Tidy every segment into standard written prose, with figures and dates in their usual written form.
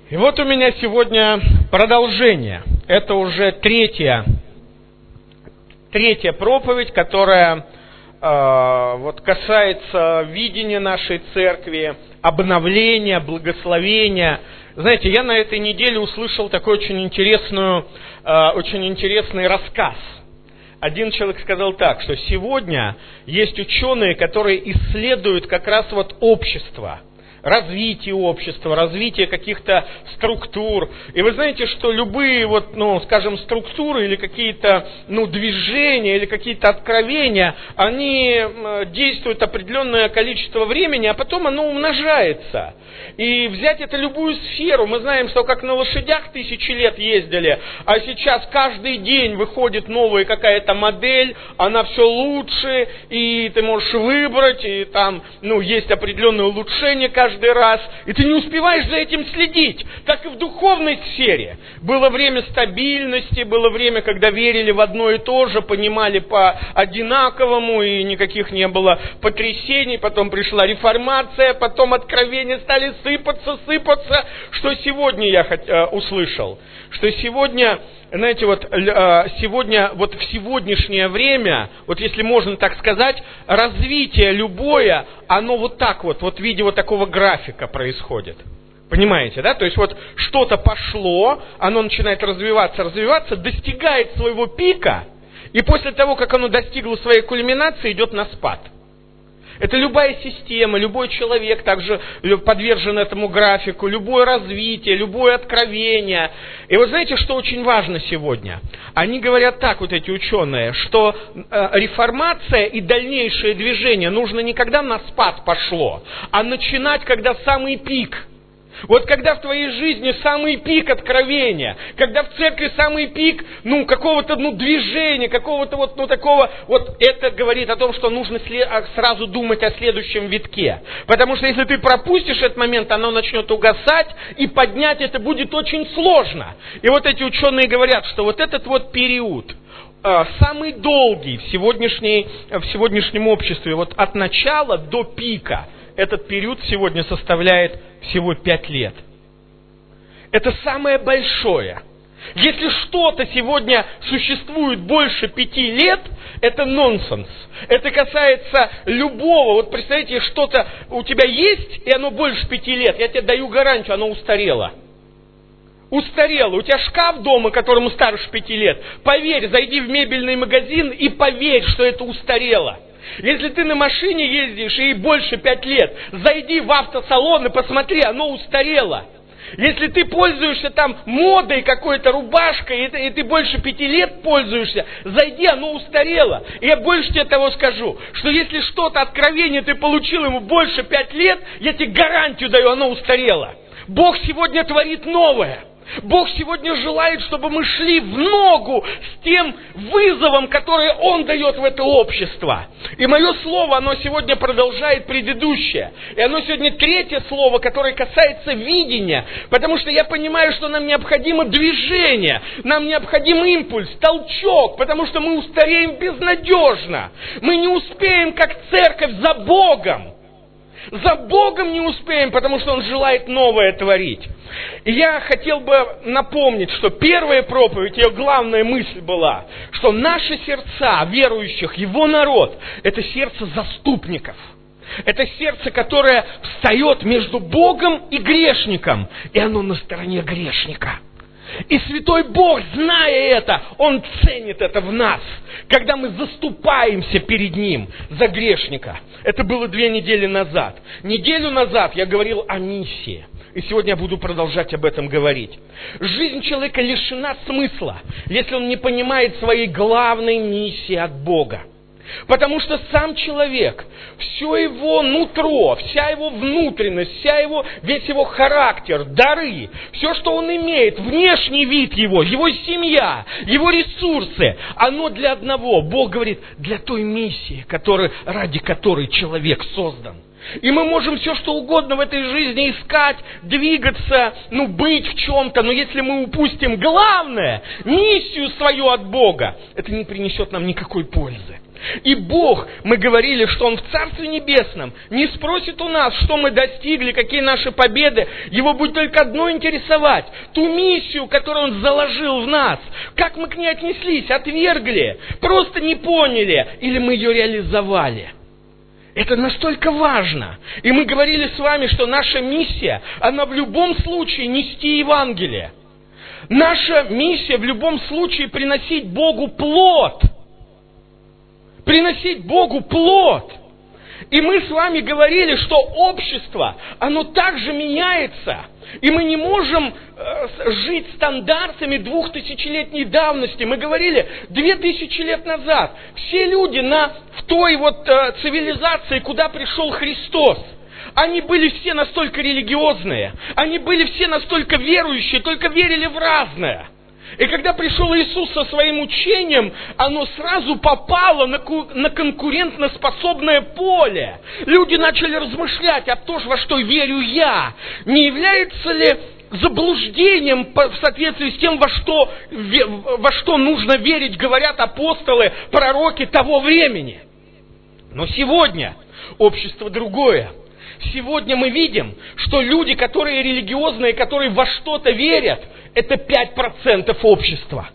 И вот у меня сегодня продолжение. Это уже третья проповедь, которая касается видения нашей церкви, обновления, благословения. Знаете, я на этой неделе услышал такой очень интересный рассказ. Один человек сказал так, что сегодня есть ученые, которые исследуют как раз общество, развитие общества, развитие каких-то структур. И вы знаете, что любые структуры или какие-то движения или какие-то откровения, они действуют определенное количество времени, а потом оно умножается. И взять это любую сферу, мы знаем, что как на лошадях 1000 лет ездили, а сейчас каждый день выходит новая какая-то модель, она все лучше, и ты можешь выбрать, и там есть определенные улучшения каждый раз, и ты не успеваешь за этим следить. Так и в духовной сфере. Было время стабильности, было время, когда верили в одно и то же, понимали по-одинаковому, и никаких не было потрясений, потом пришла реформация, потом откровения стали сыпаться, что сегодня я услышал, что сегодня, знаете, сегодня, в сегодняшнее время, если можно так сказать, развитие любое, оно в виде такого графика происходит. Понимаете, да? То есть что-то пошло, оно начинает развиваться, достигает своего пика, и после того, как оно достигло своей кульминации, идет на спад. Это любая система, любой человек также подвержен этому графику, любое развитие, любое откровение. И знаете, что очень важно сегодня? Они говорят так, эти ученые, что реформация и дальнейшее движение нужно не когда на спад пошло, а начинать, когда самый пик. Когда в твоей жизни самый пик откровения, когда в церкви самый пик, какого-то, движения, какого-то такого, это говорит о том, что нужно сразу думать о следующем витке. Потому что если ты пропустишь этот момент, оно начнет угасать, и поднять это будет очень сложно. И эти ученые говорят, что этот период, самый долгий в сегодняшнем обществе, от начала до пика, этот период сегодня составляет всего 5 лет. Это самое большое. Если что-то сегодня существует больше 5 лет, это нонсенс. Это касается любого. Представьте, что-то у тебя есть, и оно больше 5 лет. Я тебе даю гарантию, оно устарело. Устарело. У тебя шкаф дома, которому старше 5 лет. Поверь, зайди в мебельный магазин и поверь, что это устарело. Если ты на машине ездишь и больше 5 лет, зайди в автосалон и посмотри, оно устарело. Если ты пользуешься модой какой-то, рубашкой, и ты больше 5 лет пользуешься, зайди, оно устарело. И я больше тебе того скажу, что если что-то, откровение ты получил ему больше 5 лет, я тебе гарантию даю, оно устарело. Бог сегодня творит новое. Бог сегодня желает, чтобы мы шли в ногу с тем вызовом, который Он дает в это общество. И мое слово, оно сегодня продолжает предыдущее. И оно сегодня третье слово, которое касается видения. Потому что я понимаю, что нам необходимо движение, нам необходим импульс, толчок, потому что мы устареем безнадежно. Мы не успеем, как церковь, за Богом. За Богом не успеем, потому что Он желает новое творить. И я хотел бы напомнить, что первая проповедь, ее главная мысль была, что наши сердца верующих, Его народ, это сердце заступников. Это сердце, которое встает между Богом и грешником, и оно на стороне грешника. И Святой Бог, зная это, Он ценит это в нас, когда мы заступаемся перед Ним за грешника. Это было 2 недели назад. Неделю назад я говорил о миссии. И сегодня я буду продолжать об этом говорить. Жизнь человека лишена смысла, если он не понимает своей главной миссии от Бога. Потому что сам человек, все его нутро, вся его внутренность, весь его характер, дары, все, что он имеет, внешний вид его семья, его ресурсы, оно для одного. Бог говорит, для той миссии, ради которой человек создан. И мы можем все, что угодно в этой жизни искать, двигаться, быть в чем-то, но если мы упустим главное, миссию свою от Бога, это не принесет нам никакой пользы. И Бог, мы говорили, что Он в Царстве Небесном не спросит у нас, что мы достигли, какие наши победы. Его будет только одно интересовать. Ту миссию, которую Он заложил в нас. Как мы к ней отнеслись, отвергли, просто не поняли, или мы ее реализовали. Это настолько важно. И мы говорили с вами, что наша миссия, она в любом случае нести Евангелие. Наша миссия в любом случае приносить Богу плод. Приносить Богу плод. И мы с вами говорили, что общество, оно также меняется. И мы не можем жить стандартами 2000-летней давности. Мы говорили, 2000 лет назад все люди в той цивилизации, куда пришел Христос, они были все настолько религиозные, они были все настолько верующие, только верили в разное. И когда пришел Иисус со своим учением, оно сразу попало на конкурентноспособное поле. Люди начали размышлять, а то, во что верю я, не является ли заблуждением в соответствии с тем, во что нужно верить, говорят апостолы, пророки того времени. Но сегодня общество другое. Сегодня мы видим, что люди, которые религиозные, которые во что-то верят, это 5% общества.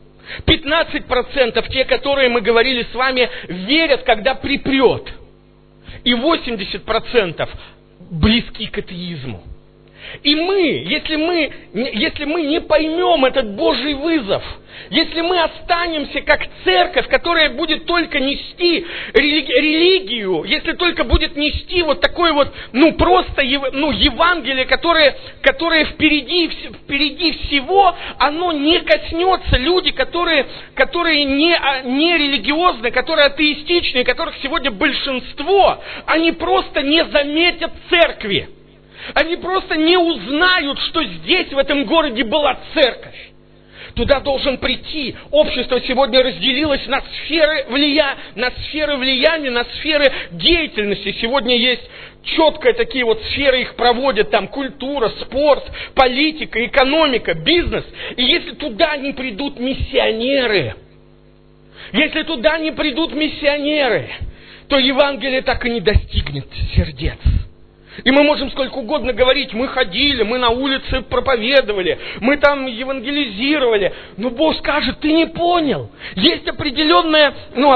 15% те, которые, мы говорили с вами, верят, когда припрет. И 80% близки к атеизму. И если мы не поймем этот Божий вызов, если мы останемся как церковь, которая будет только нести религию, если только будет нести такое просто Евангелие, которое впереди всего, оно не коснется людей, которые не религиозны, которые атеистичны, которых сегодня большинство, они просто не заметят церкви. Они просто не узнают, что здесь, в этом городе, была церковь. Туда должен прийти. Общество сегодня разделилось на сферы влияния, на сферы деятельности. Сегодня есть четко такие сферы, их проводят там культура, спорт, политика, экономика, бизнес. И если туда не придут миссионеры, то Евангелие так и не достигнет сердец. И мы можем сколько угодно говорить, мы ходили, мы на улице проповедовали, мы там евангелизировали. Но Бог скажет, ты не понял. Есть определенное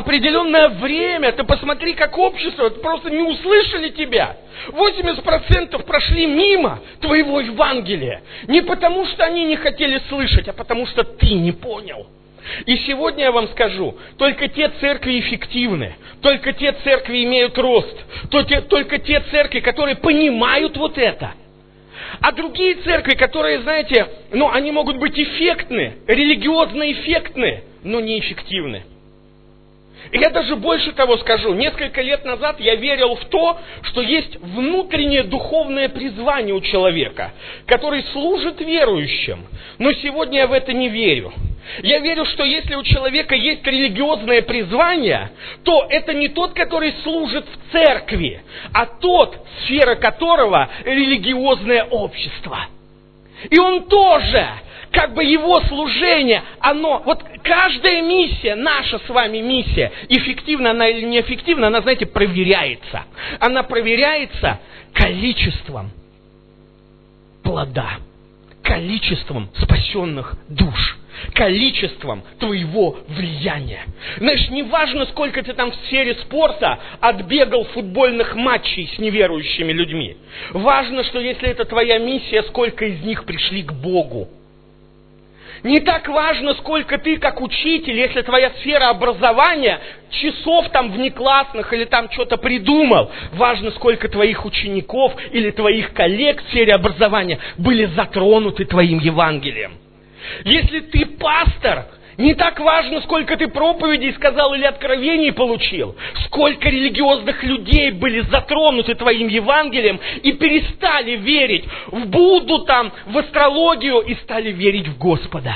время, ты посмотри, как общество, просто не услышали тебя. 80% прошли мимо твоего Евангелия. Не потому, что они не хотели слышать, а потому, что ты не понял. И сегодня я вам скажу, только те церкви эффективны, только те церкви имеют рост, только те церкви, которые понимают это. А другие церкви, которые, знаете, они могут быть эффектны, религиозно эффектны, но неэффективны. И я даже больше того скажу. Несколько лет назад я верил в то, что есть внутреннее духовное призвание у человека, который служит верующим. Но сегодня я в это не верю. Я верю, что если у человека есть религиозное призвание, то это не тот, который служит в церкви, а тот, сфера которого религиозное общество. И он тоже, его служение, каждая миссия, наша с вами миссия, эффективна она или неэффективна, она, знаете, проверяется. Она проверяется количеством плода, количеством спасенных душ, количеством твоего влияния. Знаешь, не важно, сколько ты там в сфере спорта отбегал футбольных матчей с неверующими людьми. Важно, что если это твоя миссия, сколько из них пришли к Богу. Не так важно, сколько ты, как учитель, если твоя сфера образования, часов там внеклассных или там что-то придумал. Важно, сколько твоих учеников или твоих коллег в сфере образования были затронуты твоим Евангелием. Если ты пастор, не так важно, сколько ты проповедей сказал или откровений получил, сколько религиозных людей были затронуты твоим Евангелием и перестали верить в Будду, в астрологию и стали верить в Господа.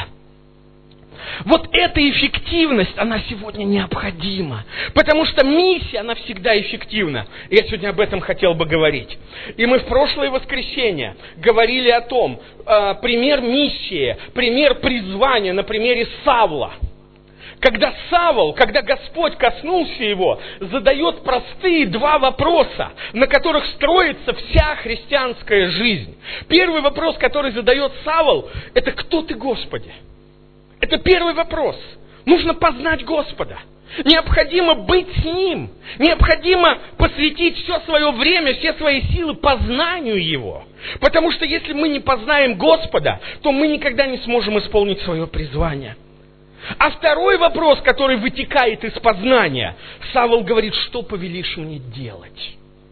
Эта эффективность, она сегодня необходима. Потому что миссия, она всегда эффективна. Я сегодня об этом хотел бы говорить. И мы в прошлое воскресенье говорили о том, пример миссии, пример призвания на примере Савла. когда Савл, когда Господь коснулся его, задает простые два вопроса, на которых строится вся христианская жизнь. Первый вопрос, который задает Савл, это «Кто ты, Господи?» Это первый вопрос. Нужно познать Господа. Необходимо быть с Ним. Необходимо посвятить все свое время, все свои силы познанию Его. Потому что если мы не познаем Господа, то мы никогда не сможем исполнить свое призвание. А второй вопрос, который вытекает из познания, Савл говорит: что повелишь мне делать?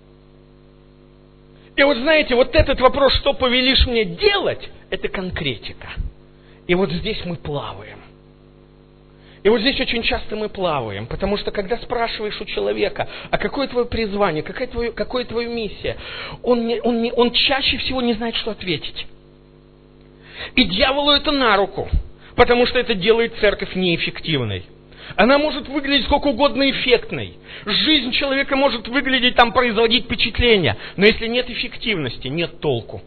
И вот знаете, вот этот вопрос, что повелишь мне делать, это конкретика. И вот здесь мы плаваем. И вот здесь очень часто мы плаваем, потому что когда спрашиваешь у человека, а какое твое призвание, какая твоя миссия, он чаще всего не знает, что ответить. И дьяволу это на руку, потому что это делает церковь неэффективной. Она может выглядеть сколько угодно эффектной. Жизнь человека может выглядеть, производить впечатление. Но если нет эффективности, нет толку.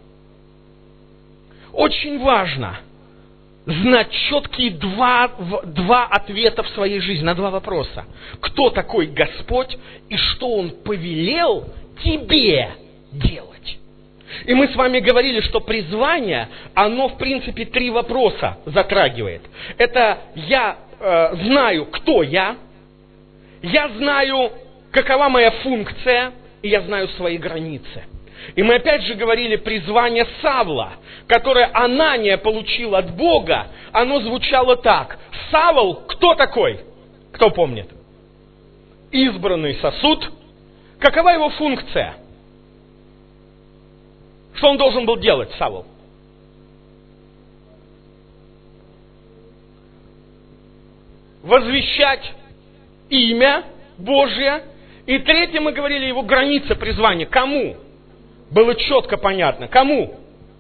Очень важно знать четкие два ответа в своей жизни на два вопроса. Кто такой Господь и что Он повелел тебе делать? И мы с вами говорили, что призвание, оно в принципе три вопроса затрагивает. Это я знаю, кто я знаю, какова моя функция, и я знаю свои границы. И мы опять же говорили, призвание Савла, которое Анания получил от Бога, оно звучало так. Савл кто такой? Кто помнит? Избранный сосуд. Какова его функция? Что он должен был делать, Савл? Возвещать имя Божье. И третье, мы говорили, его граница призвания. Кому? Было четко понятно. Кому?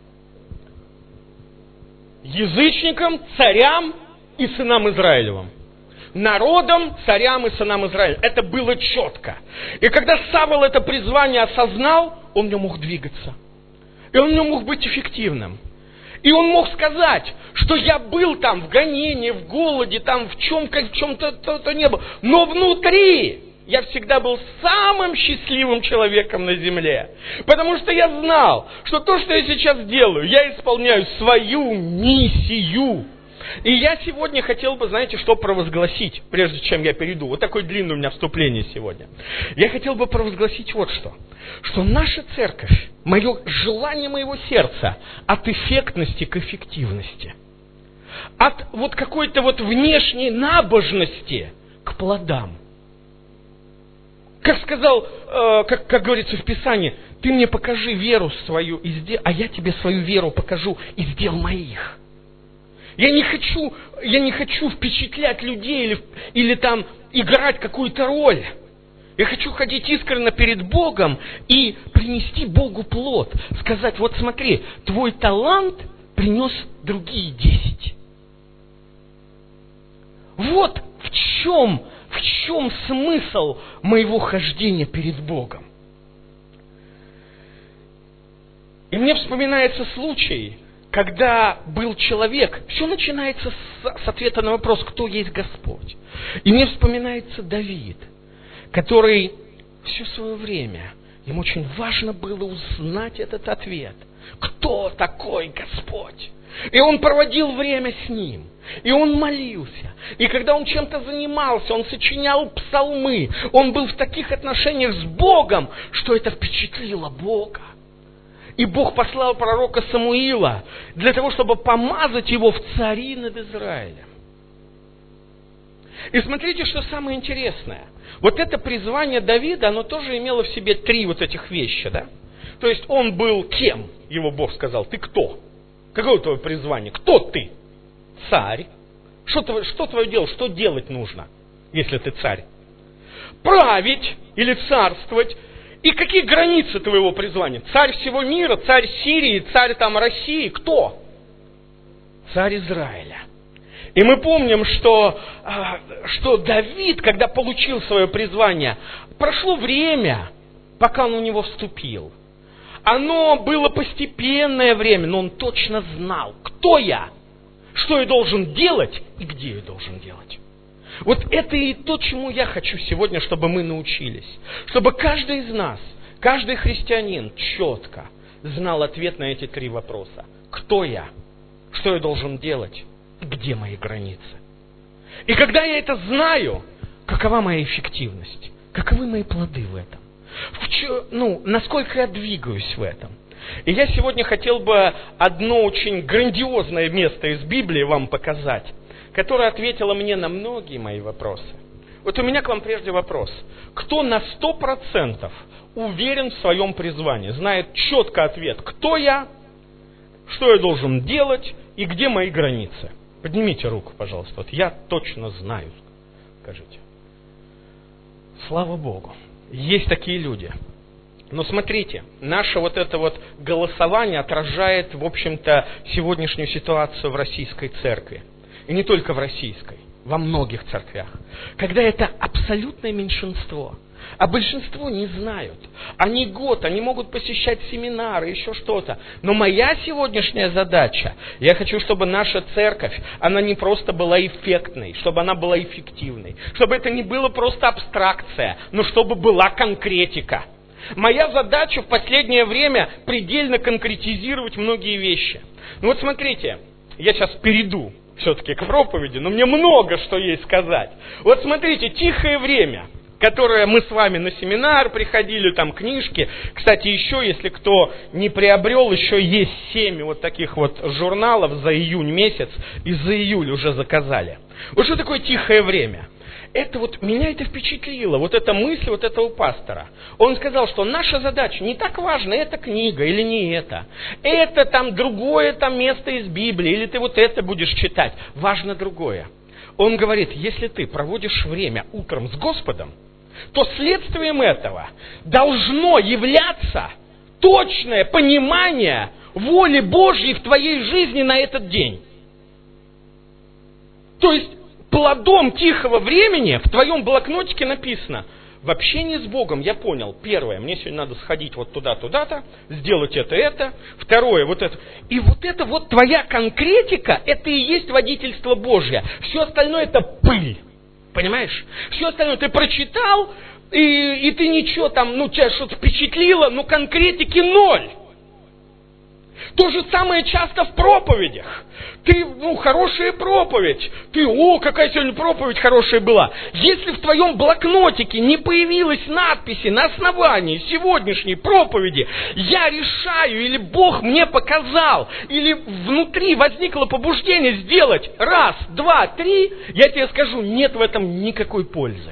Язычникам, царям и сынам Израилевым. Народам, царям и сынам Израиля. Это было четко. И когда Савл это призвание осознал, он в нем мог двигаться. И он в нем мог быть эффективным. И он мог сказать, что я был там в гонении, в голоде, там в чем-то не был. Но внутри я всегда был самым счастливым человеком на земле. Потому что я знал, что то, что я сейчас делаю, я исполняю свою миссию. И я сегодня хотел бы, знаете, что провозгласить, прежде чем я перейду. Вот такое длинное у меня вступление сегодня. Я хотел бы провозгласить вот что. Что наша церковь, желание моего сердца, от эффектности к эффективности. От вот какой-то вот внешней набожности к плодам. Как сказал, как говорится в Писании, ты мне покажи веру свою, а я тебе свою веру покажу из дел моих. Я не хочу впечатлять людей или там играть какую-то роль. Я хочу ходить искренне перед Богом и принести Богу плод. Сказать, вот смотри, твой талант принес другие 10. Вот в чем смысл моего хождения перед Богом. И мне вспоминается случай, когда был человек, все начинается с ответа на вопрос, кто есть Господь. И мне вспоминается Давид, который все свое время, ему очень важно было узнать этот ответ. Кто такой Господь? И он проводил время с Ним. И он молился. И когда он чем-то занимался, он сочинял псалмы. Он был в таких отношениях с Богом, что это впечатлило Бога. И Бог послал пророка Самуила для того, чтобы помазать его в цари над Израилем. И смотрите, что самое интересное. Вот это призвание Давида, оно тоже имело в себе 3 вот этих вещи, да? То есть он был кем? Его Бог сказал, ты кто? Какое твое призвание? Кто ты? Царь. Что твое дело? Что делать нужно, если ты царь? Править или царствовать. И какие границы твоего призвания? Царь всего мира, царь Сирии, царь России. Кто? Царь Израиля. И мы помним, что Давид, когда получил свое призвание, прошло время, пока он в него вступил. Оно было постепенное время, но он точно знал, кто я, что я должен делать и где я должен делать. Вот это и то, чему я хочу сегодня, чтобы мы научились. Чтобы каждый из нас, каждый христианин четко знал ответ на эти 3 вопроса. Кто я? Что я должен делать? И где мои границы? И когда я это знаю, какова моя эффективность? Каковы мои плоды в этом? Насколько я двигаюсь в этом? И я сегодня хотел бы одно очень грандиозное место из Библии вам показать, которое ответило мне на многие мои вопросы. Вот у меня к вам прежде вопрос. Кто на 100% уверен в своем призвании, знает четко ответ, кто я, что я должен делать и где мои границы? Поднимите руку, пожалуйста. Вот я точно знаю. Скажите. Слава Богу. Есть такие люди. Но смотрите, наше вот это вот голосование отражает, в общем-то, сегодняшнюю ситуацию в российской церкви. И не только в российской, во многих церквях. Когда это абсолютное меньшинство, а большинство не знают. Они могут посещать семинары, еще что-то. Но моя сегодняшняя задача, я хочу, чтобы наша церковь, она не просто была эффектной, чтобы она была эффективной. Чтобы это не было просто абстракция, но чтобы была конкретика. Моя задача в последнее время предельно конкретизировать многие вещи. Ну вот смотрите, я сейчас перейду все-таки к проповеди, но мне много что есть сказать. Вот смотрите, тихое время, которое мы с вами на семинар приходили, там книжки. Кстати, еще, если кто не приобрел, еще есть 7 вот таких вот журналов за июнь месяц, и за июль уже заказали. Вот что такое тихое время? Это вот, меня это впечатлило, вот эта мысль вот этого пастора. Он сказал, что наша задача не так важна, это книга или не это. Это там другое там место из Библии, или ты вот это будешь читать. Важно другое. Он говорит, если ты проводишь время утром с Господом, то следствием этого должно являться точное понимание воли Божьей в твоей жизни на этот день. То есть, плодом тихого времени в твоем блокнотике написано: в общении с Богом я понял, первое, мне сегодня надо сходить вот туда-туда-то, сделать это, второе, вот это. И вот это вот твоя конкретика, это и есть водительство Божье. Все остальное это пыль, понимаешь? Все остальное ты прочитал, и ты ничего там, тебя что-то впечатлило, но конкретики ноль. То же самое часто в проповедях. Ты, хорошая проповедь. Ты, какая сегодня проповедь хорошая была. Если в твоем блокнотике не появилась надписи на основании сегодняшней проповеди, я решаю, или Бог мне показал, или внутри возникло побуждение сделать 1, 2, 3, я тебе скажу, нет в этом никакой пользы.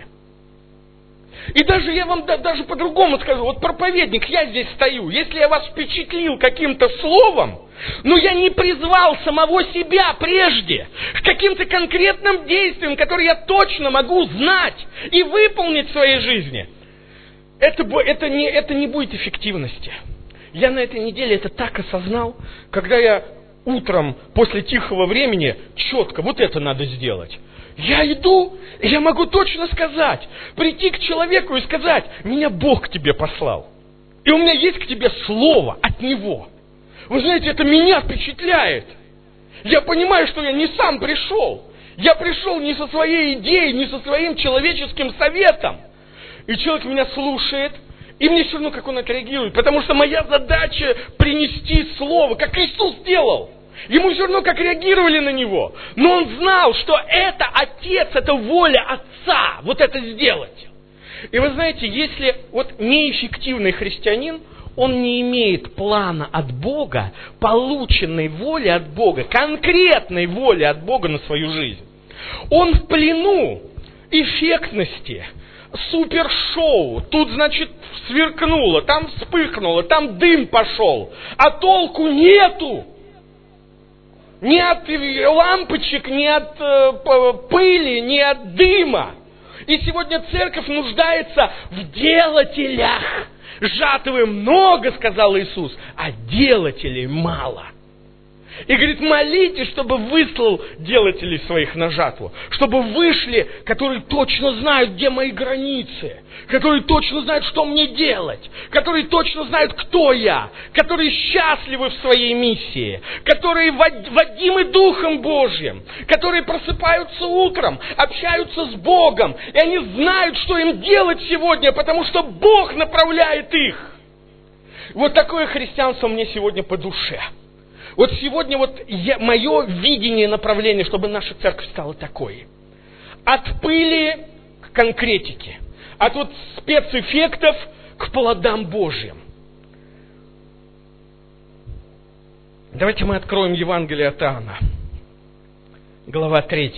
И даже я вам даже по-другому скажу, вот проповедник, я здесь стою, если я вас впечатлил каким-то словом, но я не призвал самого себя прежде к каким-то конкретным действиям, которые я точно могу знать и выполнить в своей жизни, это не будет эффективности. Я на этой неделе это так осознал, когда я утром после тихого времени четко вот это надо сделать. Я иду, и я могу точно сказать, прийти к человеку и сказать: меня Бог к тебе послал. И у меня есть к тебе слово от Него. Вы знаете, это меня впечатляет. Я понимаю, что я не сам пришел. Я пришел не со своей идеей, не со своим человеческим советом. И человек меня слушает, и мне все равно, как он отреагирует. Потому что моя задача принести слово, как Иисус делал. Ему все равно, как реагировали на него. Но он знал, что это Отец, это воля Отца, вот это сделать. И вы знаете, если вот неэффективный христианин, он не имеет плана от Бога, полученной воли от Бога, конкретной воли от Бога на свою жизнь. Он в плену эффектности, супершоу. Тут, значит, сверкнуло, там вспыхнуло, там дым пошел, а толку нету. Ни от лампочек, ни от пыли, ни от дыма. И сегодня церковь нуждается в делателях. Жатвы много, сказал Иисус, а делателей мало. И говорит, молитесь, чтобы выслал делателей своих на жатву. Чтобы вышли, которые точно знают, где мои границы. Которые точно знают, что мне делать. Которые точно знают, кто я. Которые счастливы в своей миссии. Которые водимы Духом Божьим. Которые просыпаются утром, общаются с Богом. И они знают, что им делать сегодня, потому что Бог направляет их. Вот такое христианство мне сегодня по душе. Вот сегодня мое видение направления, чтобы наша церковь стала такой. От пыли к конкретике. От спецэффектов к плодам Божьим. Давайте мы откроем Евангелие от Иоанна. Глава 3.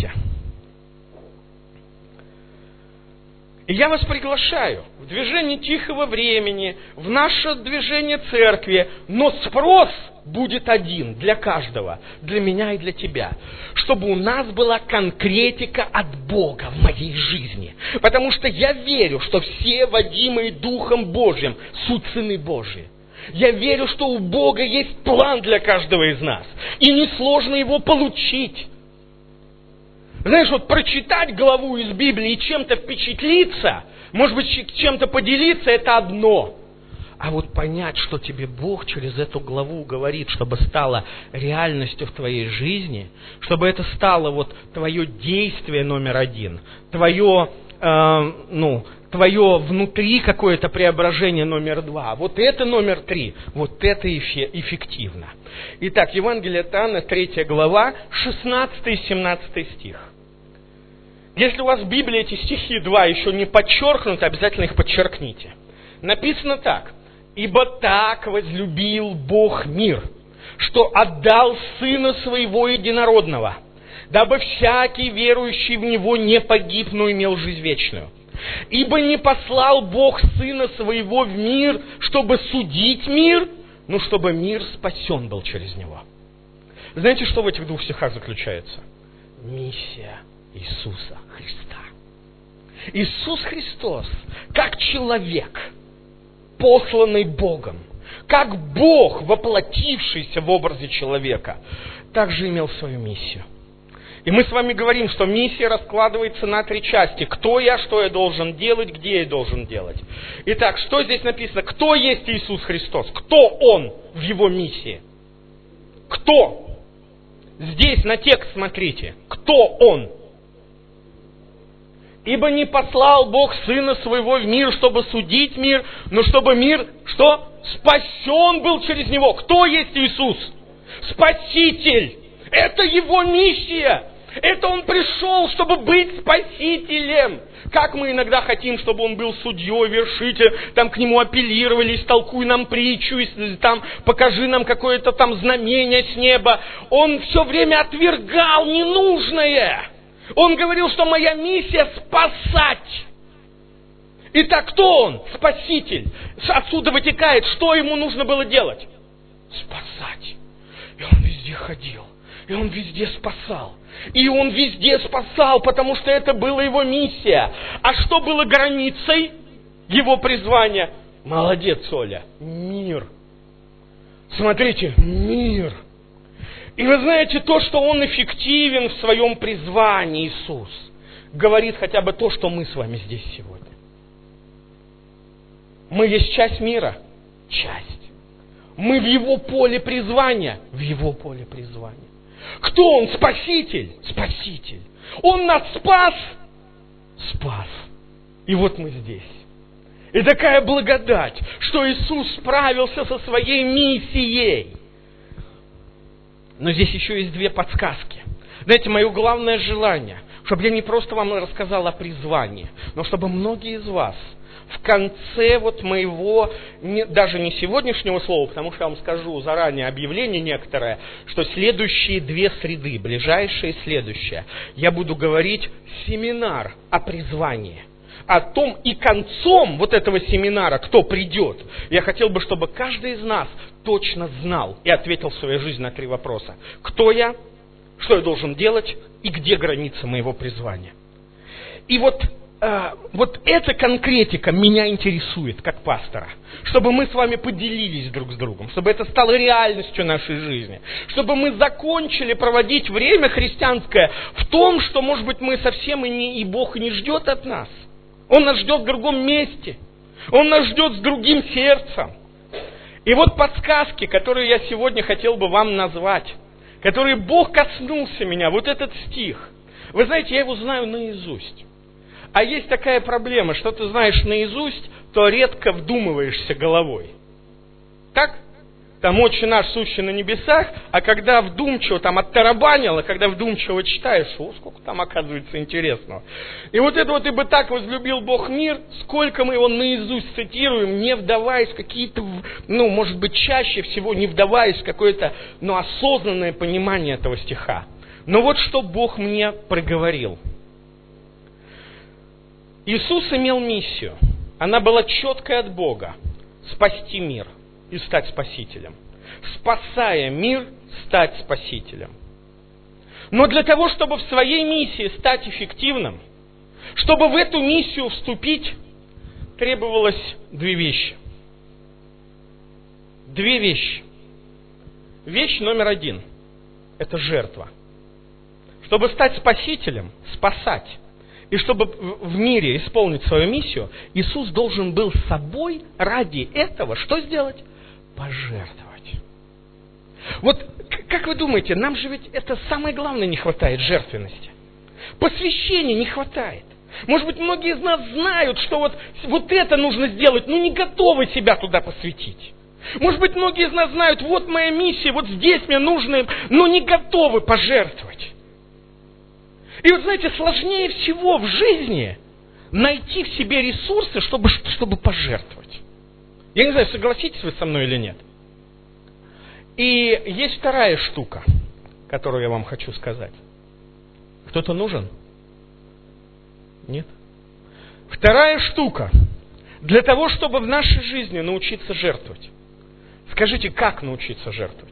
И я вас приглашаю в движение тихого времени, в наше движение церкви, но спрос будет один для каждого, для меня и для тебя, чтобы у нас была конкретика от Бога в моей жизни. Потому что я верю, что все водимые Духом Божьим суть сыны Божьи. Я верю, что у Бога есть план для каждого из нас, и несложно его получить. Знаешь, прочитать главу из Библии и чем-то впечатлиться, может быть, чем-то поделиться, это одно. А понять, что тебе Бог через эту главу говорит, чтобы стало реальностью в твоей жизни, чтобы это стало твое действие номер один, твое внутри какое-то преображение номер 2, это номер 3, это эффективно. Итак, Евангелие от Иоанна, 3 глава, 16 и 17 стих. Если у вас в Библии эти стихи 2 еще не подчеркнуты, обязательно их подчеркните. Написано так. «Ибо так возлюбил Бог мир, что отдал Сына Своего Единородного, дабы всякий верующий в Него не погиб, но имел жизнь вечную. Ибо не послал Бог Сына Своего в мир, чтобы судить мир, но чтобы мир спасен был через Него». Знаете, что в этих 2 стихах заключается? Миссия Иисуса Христа. Иисус Христос, как человек, посланный Богом, как Бог, воплотившийся в образе человека, также имел свою миссию. И мы с вами говорим, что миссия раскладывается на 3 части. Кто я, что я должен делать, где я должен делать. Итак, что здесь написано? Кто есть Иисус Христос? Кто Он в Его миссии? Кто? Здесь на текст смотрите. Кто Он? «Ибо не послал Бог Сына Своего в мир, чтобы судить мир, но чтобы мир, что? Спасен был через Него». Кто есть Иисус? Спаситель. Это Его миссия. Это Он пришел, чтобы быть Спасителем. Как мы иногда хотим, чтобы Он был судьей, вершителем, к Нему апеллировали, истолкуй нам притчу, покажи нам какое-то знамение с неба. Он все время отвергал ненужное. Он говорил, что моя миссия спасать. Итак, кто Он? Спаситель. Отсюда вытекает, что Ему нужно было делать? Спасать. И Он везде ходил. И Он везде спасал. И Он везде спасал, потому что это была Его миссия. А что было границей Его призвания? Молодец, Оля. Мир. Смотрите, мир. И вы знаете, то, что Он эффективен в своем призвании, Иисус, говорит хотя бы то, что мы с вами здесь сегодня. Мы есть часть мира. Часть. Мы в Его поле призвания. В Его поле призвания. Кто Он? Спаситель. Спаситель. Он нас спас. Спас. И мы здесь. И такая благодать, что Иисус справился со своей миссией. Но здесь еще есть 2 подсказки. Знаете, мое главное желание, чтобы я не просто вам рассказал о призвании, но чтобы многие из вас в конце моего, даже не сегодняшнего слова, потому что я вам скажу заранее объявление некоторое, что следующие 2 среды, ближайшие следующие, я буду говорить семинар о призвании. О том и концом этого семинара, кто придет, я хотел бы, чтобы каждый из нас точно знал и ответил в своей жизни на 3 вопроса. Кто я, что я должен делать и где граница моего призвания. И вот эта конкретика меня интересует, как пастора. Чтобы мы с вами поделились друг с другом, чтобы это стало реальностью нашей жизни. Чтобы мы закончили проводить время христианское в том, что, может быть, мы совсем и Бог не ждет от нас. Он нас ждет в другом месте. Он нас ждет с другим сердцем. И вот подсказки, которые я сегодня хотел бы вам назвать, которые Бог коснулся меня, вот этот стих. Вы знаете, я его знаю наизусть. А есть такая проблема, что ты знаешь наизусть, то редко вдумываешься головой. Так? Там «Отче наш, сущий на небесах», а когда вдумчиво там оттарабанило, когда вдумчиво читаешь, сколько там оказывается интересного. И вот это вот «Ибо так возлюбил Бог мир», сколько мы его наизусть цитируем, не вдаваясь в какие-то, может быть, чаще всего не вдаваясь в какое-то, осознанное понимание этого стиха. Но вот что Бог мне проговорил. Иисус имел миссию. Она была четкой от Бога. Спасти мир и стать спасителем. Спасая мир, стать спасителем. Но для того, чтобы в своей миссии стать эффективным, чтобы в эту миссию вступить, требовалось две вещи. Две вещи. Вещь номер один – это жертва. Чтобы стать спасителем, спасать, и чтобы в мире исполнить свою миссию, Иисус должен был собой ради этого что сделать? Пожертвовать. Вот как вы думаете, нам же ведь это самое главное не хватает, жертвенности. Посвящения не хватает. Может быть, многие из нас знают, что вот это нужно сделать, но не готовы себя туда посвятить. Может быть, многие из нас знают, вот моя миссия, вот здесь мне нужно, но не готовы пожертвовать. И вот знаете, сложнее всего в жизни найти в себе ресурсы, чтобы пожертвовать. Я не знаю, согласитесь вы со мной или нет. И есть вторая штука, которую я вам хочу сказать. Кто-то нужен? Нет? Вторая штука. Для того, чтобы в нашей жизни научиться жертвовать. Скажите, как научиться жертвовать?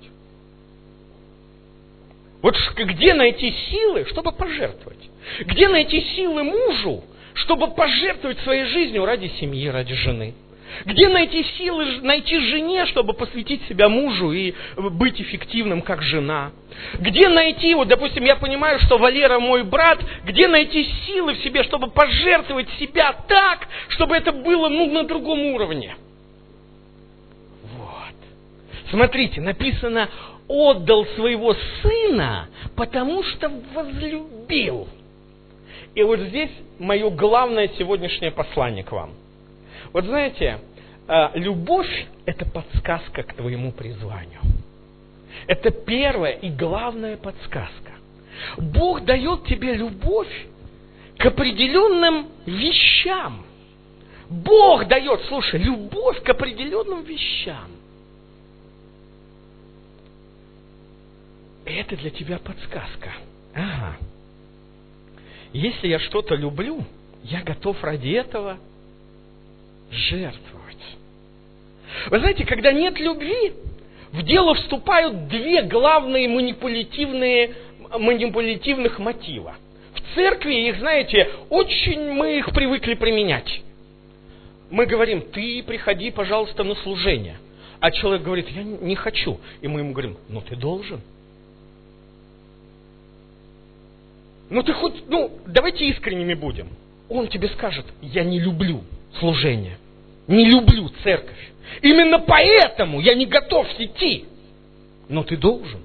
Вот где найти силы, чтобы пожертвовать? Где найти силы мужу, чтобы пожертвовать своей жизнью ради семьи, ради жены? Где найти силы найти жене, чтобы посвятить себя мужу и быть эффективным как жена? Где найти, допустим, я понимаю, что Валера мой брат, где найти силы в себе, чтобы пожертвовать себя так, чтобы это было на другом уровне? Вот. Смотрите, написано: отдал своего сына, потому что возлюбил. И вот здесь мое главное сегодняшнее послание к вам. Вот знаете, любовь – это подсказка к твоему призванию. Это первая и главная подсказка. Бог дает тебе любовь к определенным вещам. Бог дает, слушай, любовь к определенным вещам. Это для тебя подсказка. Ага. Если я что-то люблю, я готов ради этого жертвовать. Вы знаете, когда нет любви, в дело вступают две главные манипулятивных мотива. В церкви их, знаете, очень мы их привыкли применять. Мы говорим: ты приходи, пожалуйста, на служение. А человек говорит: я не хочу. И мы ему говорим: ты должен. Давайте искренними будем. Он тебе скажет: я не люблю служение, не люблю церковь. Именно поэтому я не готов идти. Но ты должен.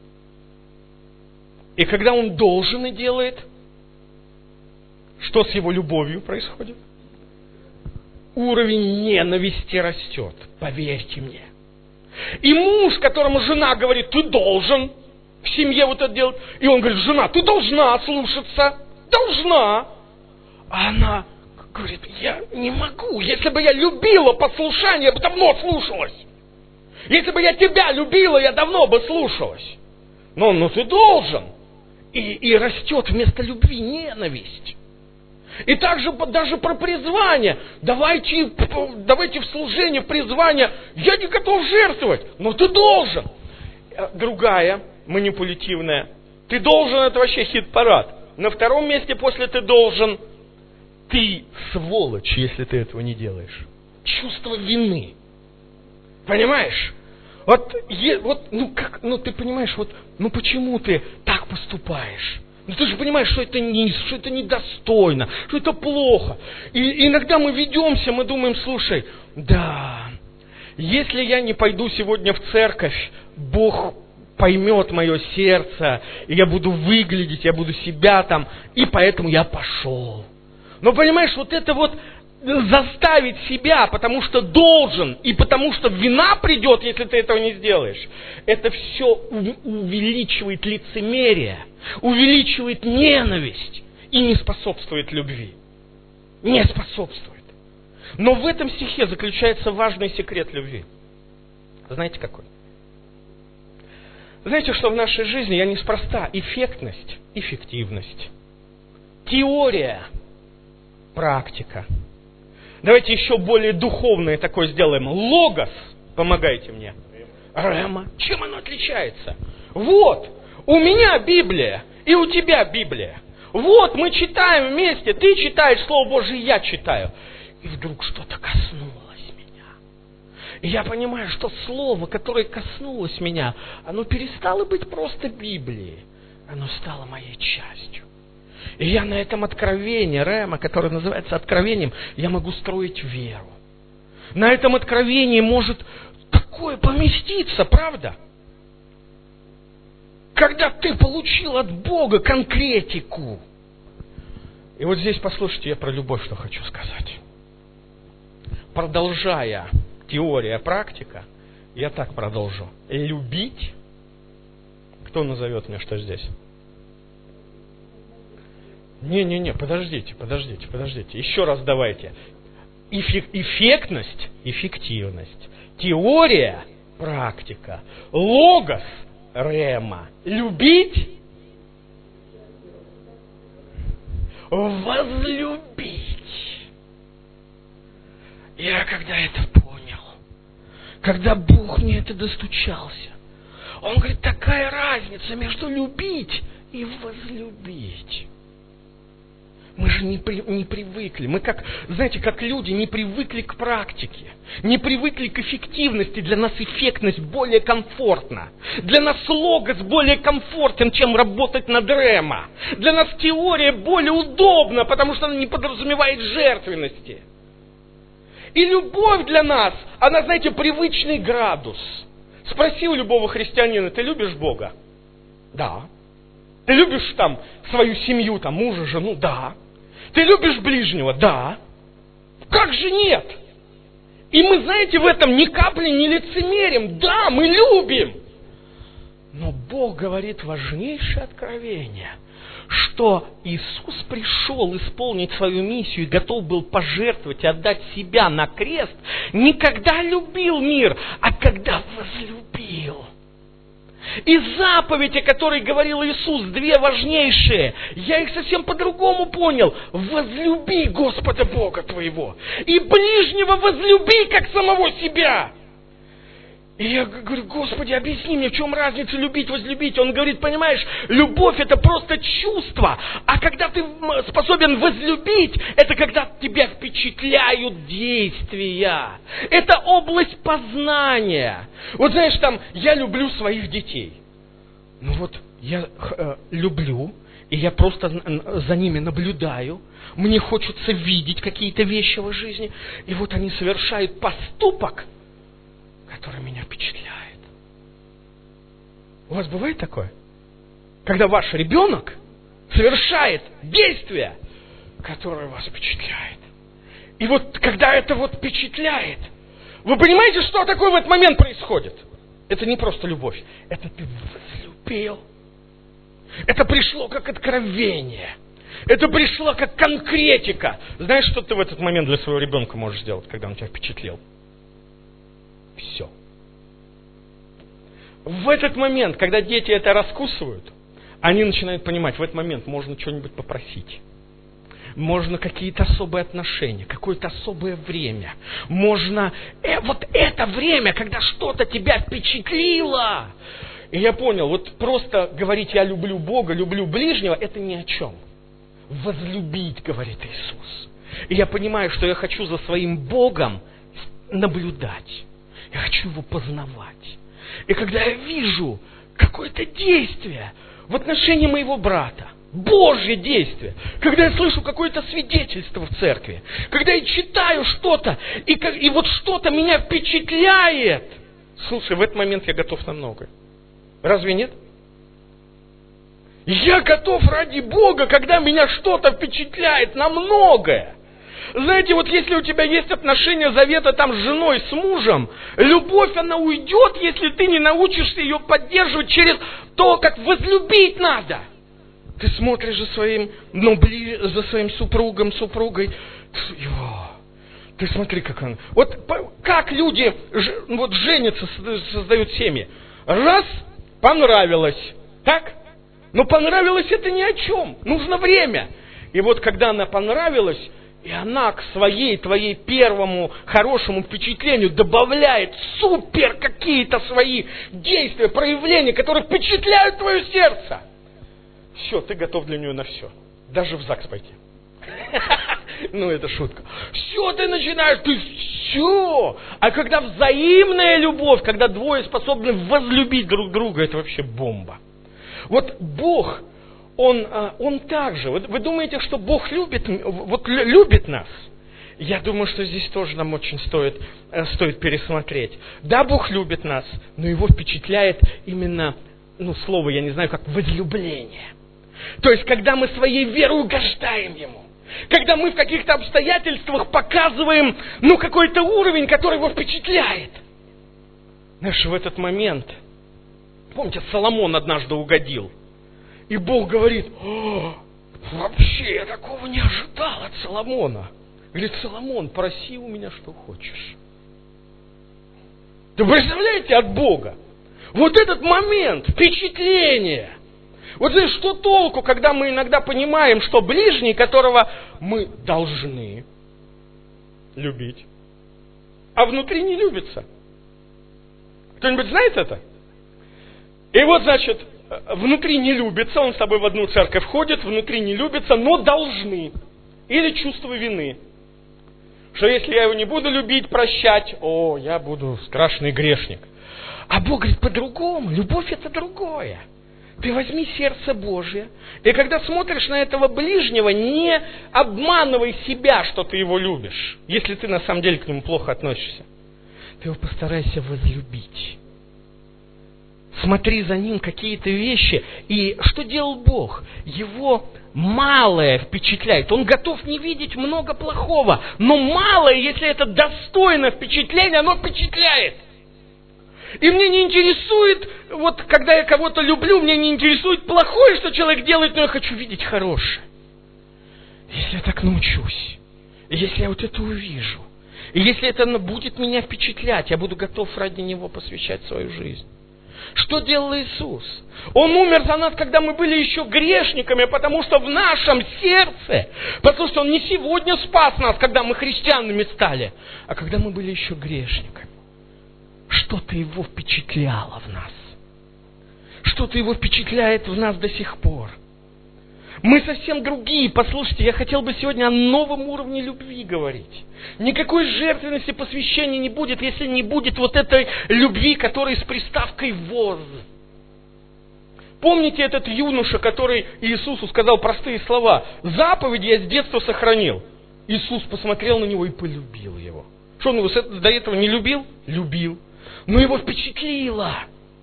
И когда он должен и делает, что с его любовью происходит? Уровень ненависти растет, поверьте мне. И муж, которому жена говорит: ты должен в семье вот это делать. И он говорит: жена, ты должна слушаться. Должна. А она говорит: я не могу. Если бы я любила послушание, я бы давно слушалась. Если бы я тебя любила, я давно бы слушалась. Но ты должен. И растет вместо любви ненависть. И также даже про призвание. Давайте в служение, в призвание. Я не готов жертвовать, но ты должен. Другая манипулятивная. Ты должен — это вообще хит-парад. На втором месте после «ты должен» ты сволочь, если ты этого не делаешь. Чувство вины. Понимаешь? Ты понимаешь, почему ты так поступаешь? Ты же понимаешь, что это что это недостойно, что это плохо. И иногда мы ведемся, мы думаем, слушай, да, если я не пойду сегодня в церковь, Бог поймет мое сердце, и я буду выглядеть, я буду себя там, и поэтому я пошел. Но понимаешь, заставить себя, потому что должен, и потому что вина придет, если ты этого не сделаешь, это все увеличивает лицемерие, увеличивает ненависть и не способствует любви. Не способствует. Но в этом стихе заключается важный секрет любви. Знаете какой? Знаете, что в нашей жизни неспроста эффектность, эффективность, теория, практика. Давайте еще более духовное такое сделаем. Логос, помогайте мне. Рема. Чем оно отличается? Вот, у меня Библия, и у тебя Библия. Вот, мы читаем вместе, ты читаешь Слово Божие, я читаю. И вдруг что-то коснулось меня. И я понимаю, что Слово, которое коснулось меня, оно перестало быть просто Библией. Оно стало моей частью. И я на этом откровении, рема, которое называется откровением, я могу строить веру. На этом откровении может такое поместиться, правда? Когда ты получил от Бога конкретику. И вот здесь, послушайте, я про любовь что хочу сказать. Продолжая теория, практика, я так продолжу. Любить. Кто назовет мне, что здесь? Не, подождите. Еще раз давайте. Эффектность, эффективность. Теория, практика. Логос, рема. Любить, возлюбить. Я когда это понял, когда Бог мне это достучался, Он говорит, такая разница между любить и возлюбить. Мы же не привыкли. Мы как люди не привыкли к практике. Не привыкли к эффективности. Для нас эффектность более комфортна. Для нас логос более комфортен, чем работать над рема. Для нас теория более удобна, потому что она не подразумевает жертвенности. И любовь для нас, она, привычный градус. Спроси у любого христианина, ты любишь Бога? Да. Ты любишь свою семью, мужа, жену? Да. Ты любишь ближнего? Да. Как же нет? И мы, в этом ни капли не лицемерим. Да, мы любим. Но Бог говорит важнейшее откровение, что Иисус пришел исполнить свою миссию и готов был пожертвовать и отдать себя на крест, не когда любил мир, а когда возлюбил. И заповеди, о которой говорил Иисус, две важнейшие, я их совсем по-другому понял. Возлюби Господа Бога твоего, и ближнего возлюби, как самого себя. И я говорю, Господи, объясни мне, в чем разница любить, возлюбить? Он говорит, понимаешь, любовь это просто чувство, а когда ты способен возлюбить, это когда тебя впечатляют действия. Это область познания. Я люблю своих детей. Я люблю, и я просто за ними наблюдаю. Мне хочется видеть какие-то вещи в жизни. И они совершают поступок, который меня впечатляет. У вас бывает такое? Когда ваш ребенок совершает действие, которое вас впечатляет. И когда это впечатляет, вы понимаете, что такое в этот момент происходит? Это не просто любовь, это ты возлюбил. Это пришло как откровение. Это пришло как конкретика. Знаешь, что ты в этот момент для своего ребенка можешь сделать, когда он тебя впечатлил? Все. В этот момент, когда дети это раскусывают, они начинают понимать, в этот момент можно что-нибудь попросить. Можно какие-то особые отношения, какое-то особое время. Можно это время, когда что-то тебя впечатлило. И я понял, просто говорить «я люблю Бога, люблю ближнего» это ни о чем. Возлюбить, говорит Иисус. И я понимаю, что я хочу за своим Богом наблюдать. Я хочу Его познавать. И когда я вижу какое-то действие в отношении моего брата, Божье действие, когда я слышу какое-то свидетельство в церкви, когда я читаю что-то, и вот что-то меня впечатляет, слушай, в этот момент я готов на многое. Разве нет? Я готов ради Бога, когда меня что-то впечатляет на многое. Знаете, вот если у тебя есть отношения завета там с женой, с мужем, любовь, она уйдет, если ты не научишься ее поддерживать через то, как возлюбить надо. Ты смотришь за своим, за своим супругом, супругой. Ты смотри, как он. Вот как люди вот женятся, создают семьи. Раз, понравилось. Так? Но понравилось это ни о чем. Нужно время. И вот когда она понравилась, и она к твоей первому хорошему впечатлению добавляет супер какие-то свои действия, проявления, которые впечатляют твое сердце. Все, ты готов для нее на все. Даже в ЗАГС пойти. Ну, это шутка. Все, ты начинаешь, ты все. А когда взаимная любовь, когда двое способны возлюбить друг друга, это вообще бомба. Вот Бог, Он так же. Вы думаете, что Бог любит нас? Я думаю, что здесь тоже нам очень стоит пересмотреть. Да, Бог любит нас, но Его впечатляет именно, слово, я не знаю, как возлюбление. То есть, когда мы своей верой угождаем Ему. Когда мы в каких-то обстоятельствах показываем, какой-то уровень, который Его впечатляет. Знаешь, в этот момент, помните, Соломон однажды угодил. И Бог говорит: вообще, я такого не ожидал от Соломона. Говорит: Соломон, проси у меня, что хочешь. Вы представляете, от Бога? Вот этот момент, впечатление. Вот знаешь, что толку, когда мы иногда понимаем, что ближний, которого мы должны любить, а внутри не любится. Кто-нибудь знает это? И вот, значит, внутри не любится, он с тобой в одну церковь ходит, внутри не любится, но должны. Или чувство вины. Что если я его не буду любить, прощать, я буду страшный грешник. А Бог говорит по-другому, любовь это другое. Ты возьми сердце Божие, и когда смотришь на этого ближнего, не обманывай себя, что ты его любишь, если ты на самом деле к нему плохо относишься. Ты его постарайся возлюбить. Смотри за ним какие-то вещи. И что делал Бог? Его малое впечатляет. Он готов не видеть много плохого, но малое, если это достойно впечатления, оно впечатляет. И мне не интересует, вот когда я кого-то люблю, мне не интересует плохое, что человек делает, но я хочу видеть хорошее. Если я так научусь, и если я вот это увижу, и если это будет меня впечатлять, я буду готов ради него посвящать свою жизнь. Что делал Иисус? Он умер за нас, когда мы были еще грешниками, потому что в нашем сердце, потому что Он не сегодня спас нас, когда мы христианами стали, а когда мы были еще грешниками. Что-то Его впечатляло в нас. Что-то Его впечатляет в нас до сих пор. Мы совсем другие. Послушайте, я хотел бы сегодня о новом уровне любви говорить. Никакой жертвенности, посвящения не будет, если не будет вот этой любви, которая с приставкой «воз». Помните этот юноша, который Иисусу сказал простые слова: «Заповеди я с детства сохранил». Иисус посмотрел на него и полюбил его. Что, он его до этого не любил? Любил. Но его впечатлило.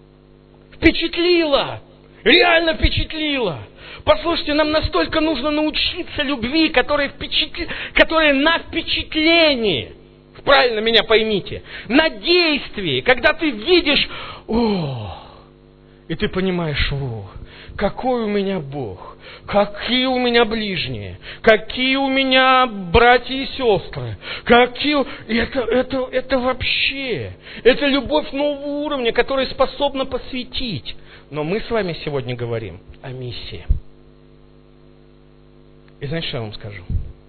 Впечатлило. Реально впечатлило. Послушайте, нам настолько нужно научиться любви, которая на впечатлении. Правильно меня поймите. На действии. Когда ты видишь, и ты понимаешь, какой у меня Бог, какие у меня ближние, какие у меня братья и сестры, это вообще, это любовь нового уровня, которая способна посвятить. Но мы с вами сегодня говорим о миссии. И знаете, что я вам скажу?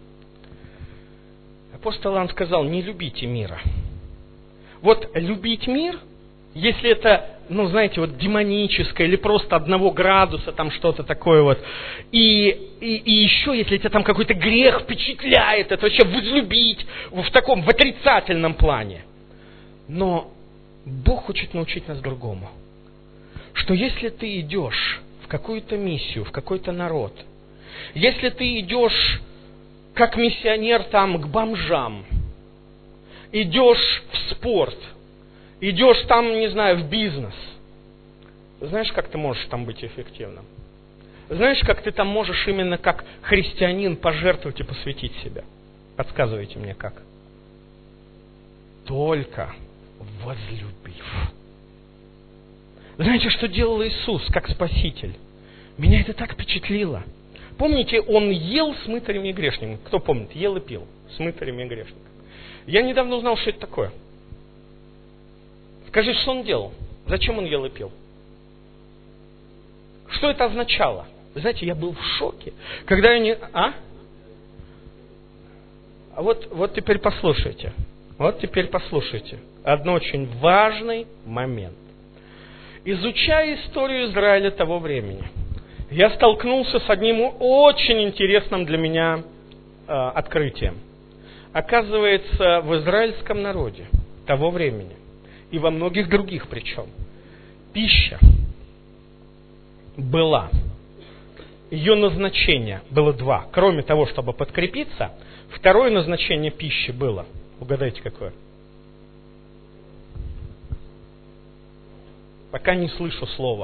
Апостол Иоанн сказал: не любите мира. Вот любить мир, если это знаете, вот демоническое, или просто 1 градуса, там что-то такое вот. И еще, если тебя там какой-то грех впечатляет, это вообще возлюбить в таком, в отрицательном плане. Но Бог хочет научить нас другому. Что если ты идешь в какую-то миссию, в какой-то народ, если ты идешь как миссионер там к бомжам, идешь в спорт, идешь там, не знаю, в бизнес, знаешь, как ты можешь там быть эффективным? Знаешь, как ты там можешь именно как христианин пожертвовать и посвятить себя? Подсказывайте мне как. Только возлюбив. Знаете, что делал Иисус как Спаситель? Меня это так впечатлило. Помните, Он ел с мытарями и грешниками? Кто помнит? Ел и пил с мытарями и грешниками. Я недавно узнал, что это такое. Скажи, что Он делал? Зачем Он ел и пил? Что это означало? Вы знаете, я был в шоке, когда они... Вот теперь послушайте. Один очень важный момент. Изучая историю Израиля того времени, я столкнулся с одним очень интересным для меня открытием. Оказывается, в израильском народе того времени, и во многих других причем, пища была, ее назначение было 2. Кроме того, чтобы подкрепиться, второе назначение пищи было, угадайте какое? Пока не слышу слова.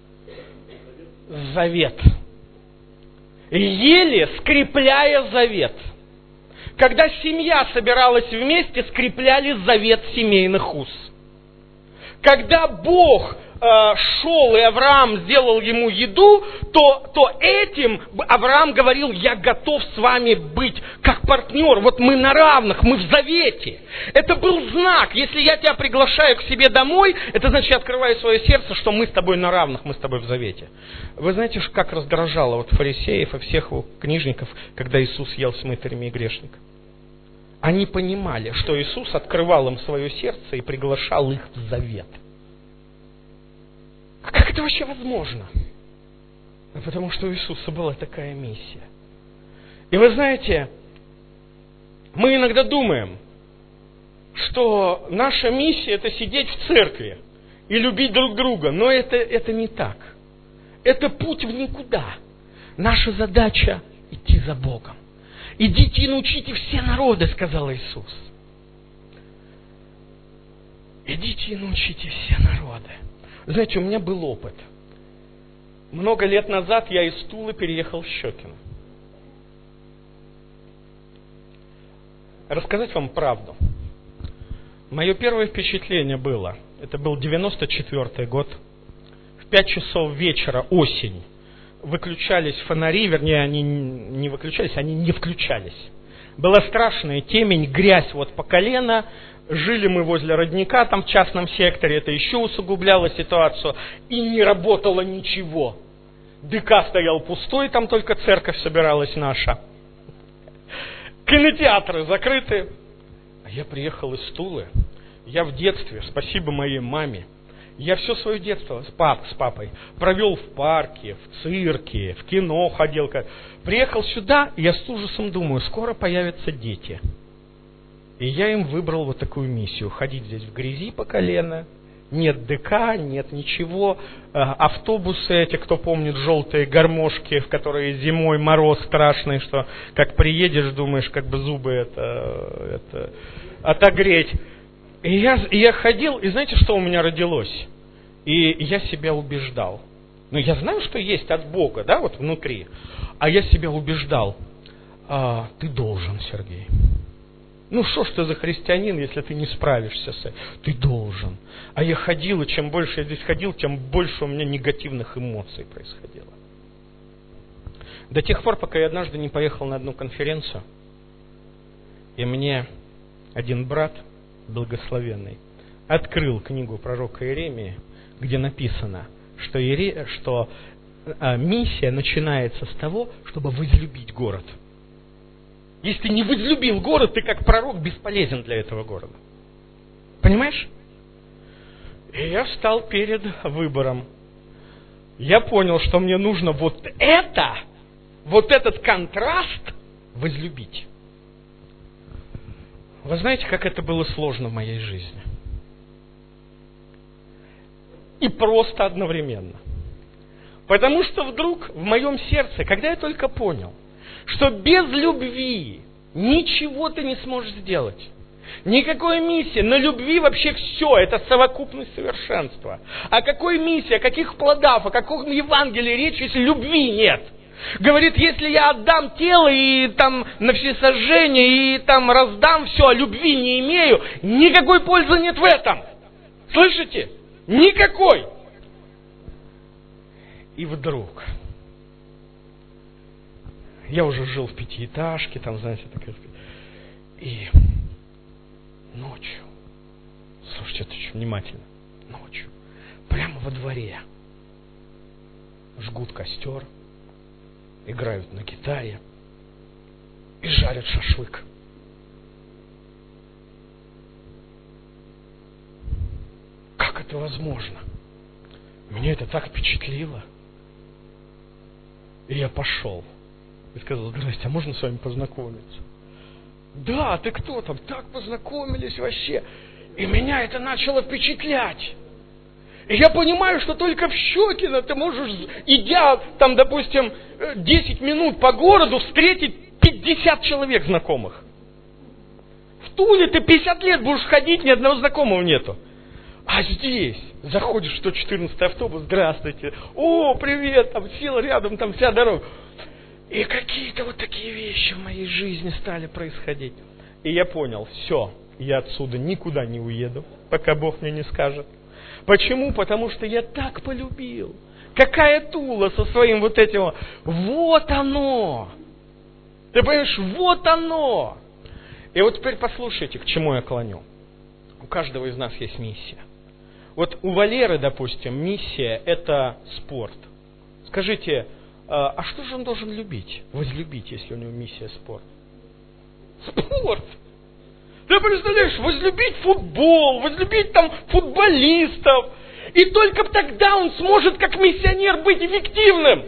Завет. Ели, скрепляя завет. Когда семья собиралась вместе, скрепляли завет семейных уз. Когда Бог шел, и Авраам сделал ему еду, то этим Авраам говорил: я готов с вами быть как партнер, вот мы на равных, мы в завете. Это был знак. Если я тебя приглашаю к себе домой, это значит, я открываю свое сердце, что мы с тобой на равных, мы с тобой в завете. Вы знаете, как раздражало вот фарисеев и всех книжников, когда Иисус ел с мытарями и грешниками? Они понимали, что Иисус открывал им свое сердце и приглашал их в завет. А как это вообще возможно? Потому что у Иисуса была такая миссия. И вы знаете, мы иногда думаем, что наша миссия – это сидеть в церкви и любить друг друга. Но это не так. Это путь в никуда. Наша задача – идти за Богом. «Идите и научите все народы», – сказал Иисус. Идите и научите все народы. Знаете, у меня был опыт. Много лет назад я из Тулы переехал в Щекино. Рассказать вам правду. Мое первое впечатление было, это был 94-й год, в 5 часов вечера, осень, выключались фонари, вернее, они не выключались, они не включались. Была страшная темень, грязь вот по колено. Жили мы возле родника, там в частном секторе, это еще усугубляло ситуацию. И не работало ничего. ДК стоял пустой, там только церковь собиралась наша. Кинотеатры закрыты. А я приехал из Тулы. Я в детстве, спасибо моей маме, я все свое детство с папой провел в парке, в цирке, в кино ходил. Приехал сюда, и я с ужасом думаю, скоро появятся дети. И я им выбрал вот такую миссию. Ходить здесь в грязи по колено. Нет ДК, нет ничего. Автобусы эти, кто помнит, желтые гармошки, в которые зимой мороз страшный, что как приедешь, думаешь, как бы зубы это отогреть. И я ходил, и знаете, что у меня родилось? И я себя убеждал. Ну, я знаю, что есть от Бога, да, вот внутри. А я себя убеждал. Ты должен, Сергей. Ну, что ж ты за христианин, если ты не справишься с этим? Ты должен. А я ходил, и чем больше я здесь ходил, тем больше у меня негативных эмоций происходило. До тех пор, пока я однажды не поехал на одну конференцию, и мне один брат, благословенный, открыл книгу пророка Иеремии, где написано, что миссия начинается с того, чтобы возлюбить город. Если ты не возлюбил город, ты как пророк бесполезен для этого города. Понимаешь? И я встал перед выбором. Я понял, что мне нужно вот этот контраст возлюбить. Вы знаете, как это было сложно в моей жизни? И просто одновременно. Потому что вдруг в моем сердце, когда я только понял, что без любви ничего ты не сможешь сделать, никакой миссии, на любви вообще все, это совокупность совершенства. О какой миссии, о каких плодах, о каком Евангелии речь, если любви нет? Говорит, если я отдам тело и там на всесожжение, и там раздам все, а любви не имею, никакой пользы нет в этом. Слышите? Никакой. И вдруг, я уже жил в пятиэтажке, там, знаете, такая, и ночью, слушайте, это очень внимательно, ночью, прямо во дворе, жгут костер, играют на гитаре и жарят шашлык. Как это возможно? Меня это так впечатлило. И я пошел. И сказал: здрасте, а можно с вами познакомиться? Да, ты кто там? Так познакомились вообще. И меня это начало впечатлять. И я понимаю, что только в Щекино ты можешь, идя там, допустим, 10 минут по городу, встретить 50 человек знакомых. В Туле ты 50 лет будешь ходить, ни одного знакомого нету. А здесь заходишь в 114 автобус, здравствуйте, о, привет, там сел рядом, там вся дорога. И какие-то вот такие вещи в моей жизни стали происходить. И я понял, все, я отсюда никуда не уеду, пока Бог мне не скажет. Почему? Потому что я так полюбил. Какая Тула со своим вот этим, вот оно. Ты понимаешь, вот оно. И вот теперь послушайте, к чему я клоню. У каждого из нас есть миссия. Вот у Валеры, допустим, миссия – это спорт. Скажите, а что же он должен любить, возлюбить, если у него миссия спорт? Спорт! Ты представляешь, возлюбить футбол, возлюбить там футболистов. И только тогда он сможет как миссионер быть эффективным.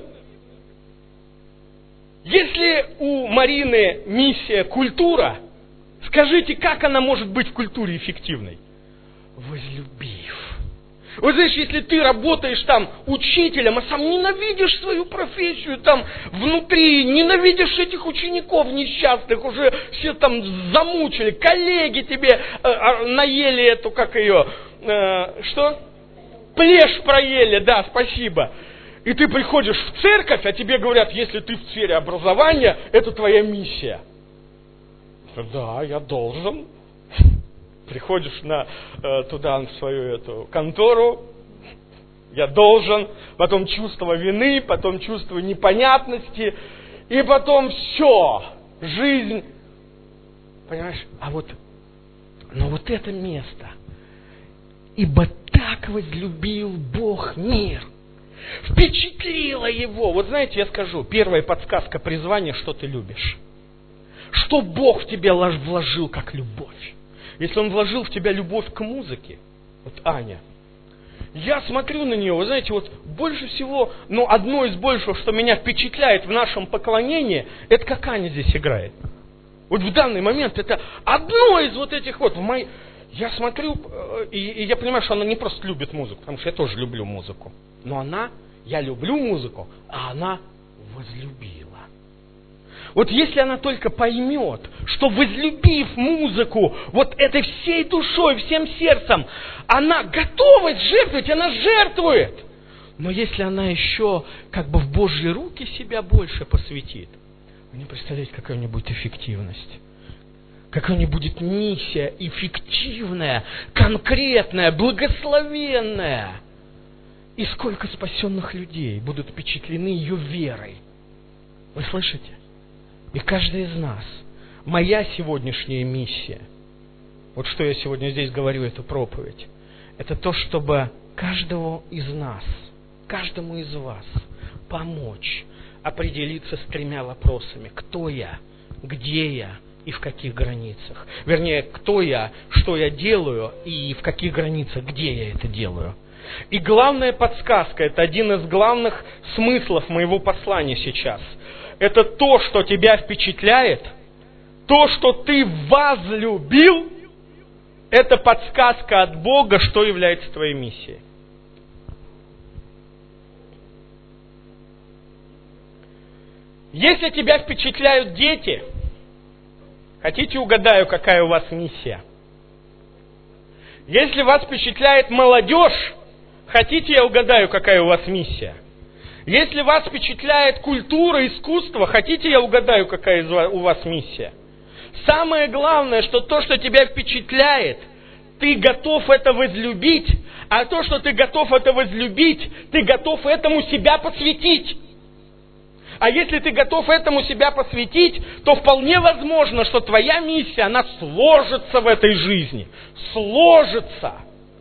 Если у Марины миссия культура, скажите, как она может быть в культуре эффективной? Возлюбив. Вот знаешь, если ты работаешь там учителем, а сам ненавидишь свою профессию, там внутри, ненавидишь этих учеников несчастных, уже все там замучили, коллеги тебе наели эту, как ее, что? Плешь проели, да, спасибо. И ты приходишь в церковь, а тебе говорят, если ты в сфере образования, это твоя миссия. Да, я должен. Приходишь туда, в свою эту контору, я должен, потом чувство вины, потом чувство непонятности, и потом все, жизнь. Понимаешь? Но вот это место. Ибо так возлюбил Бог мир. Впечатлило его. Вот знаете, я скажу, первая подсказка призвания, что ты любишь. Что Бог в тебя вложил как любовь. Если Он вложил в тебя любовь к музыке, вот Аня, я смотрю на нее, вы знаете, вот больше всего, одно из большего, что меня впечатляет в нашем поклонении, это как Аня здесь играет. Вот в данный момент это одно из вот этих вот, я смотрю, и я понимаю, что она не просто любит музыку, потому что я тоже люблю музыку, но я люблю музыку, а она возлюбила. Вот если она только поймет, что возлюбив музыку вот этой всей душой, всем сердцем, она готова жертвовать, она жертвует. Но если она еще как бы в Божьи руки себя больше посвятит, вы не представляете, какая у нее будет эффективность. Какая у нее будет миссия эффективная, конкретная, благословенная. И сколько спасенных людей будут впечатлены ее верой. Вы слышите? И каждый из нас, моя сегодняшняя миссия, вот что я сегодня здесь говорю, эту проповедь, это то, чтобы каждому из нас, каждому из вас помочь определиться с 3 вопросами. Кто я? Где я? и в каких границах. Вернее, кто я, что я делаю и в каких границах, где я это делаю. И главная подсказка, это один из главных смыслов моего послания сейчас. Это то, что тебя впечатляет, то, что ты возлюбил, это подсказка от Бога, что является твоей миссией. Если тебя впечатляют дети, хотите угадаю, какая у вас миссия? Если вас впечатляет молодежь, хотите я угадаю, какая у вас миссия? Если вас впечатляет культура, искусство, хотите я угадаю, какая у вас миссия? Самое главное, что то, что тебя впечатляет, ты готов это возлюбить, а то, что ты готов это возлюбить, ты готов этому себя посвятить. А если ты готов этому себя посвятить, то вполне возможно, что твоя миссия, она сложится в этой жизни. Сложится,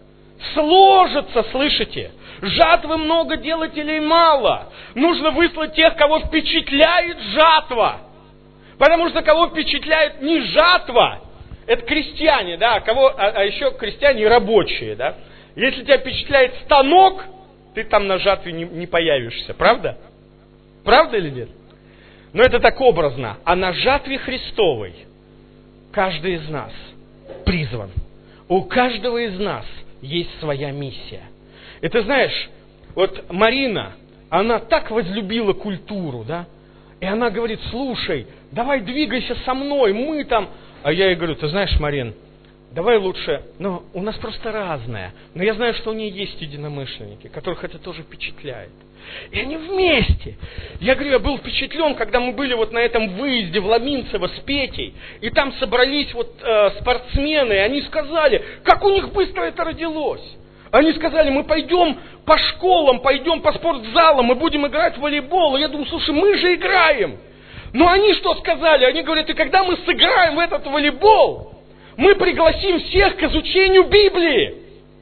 слышите? Жатвы много, делателей мало. Нужно выслать тех, кого впечатляет жатва. Потому что кого впечатляет не жатва, это крестьяне, да, а еще крестьяне рабочие, да. Если тебя впечатляет станок, ты там на жатве не появишься, правда? Правда или нет? Но это так образно. А на жатве Христовой каждый из нас призван. У каждого из нас есть своя миссия. И ты знаешь, вот Марина, она так возлюбила культуру, да? И она говорит, слушай, давай двигайся со мной, мы там... А я ей говорю, ты знаешь, Марин, давай лучше... у нас просто разное. Но я знаю, что у нее есть единомышленники, которых это тоже впечатляет. И они вместе. Я говорю, я был впечатлен, когда мы были вот на этом выезде в Ломинцево с Петей, и там собрались спортсмены, и они сказали, как у них быстро это родилось. Они сказали, мы пойдем по школам, пойдем по спортзалам, мы будем играть в волейбол. И я думаю, слушай, мы же играем. Но они что сказали? Они говорят, и когда мы сыграем в этот волейбол, мы пригласим всех к изучению Библии.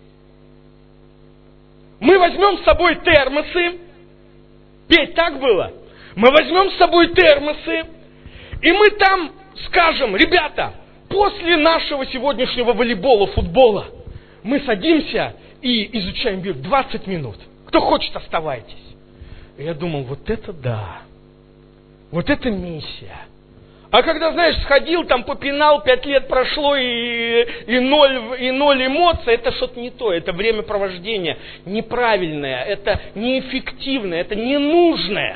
Мы возьмем с собой термосы. Петь, так было? Мы возьмем с собой термосы, и мы там скажем, ребята, после нашего сегодняшнего волейбола, футбола, мы садимся и изучаем Библию 20 минут. Кто хочет, оставайтесь. И я думал, вот это да. Вот это миссия. А когда, знаешь, сходил, там попинал, 5 лет прошло, и ноль эмоций, это что-то не то. Это времяпровождение неправильное, это неэффективное, это ненужное.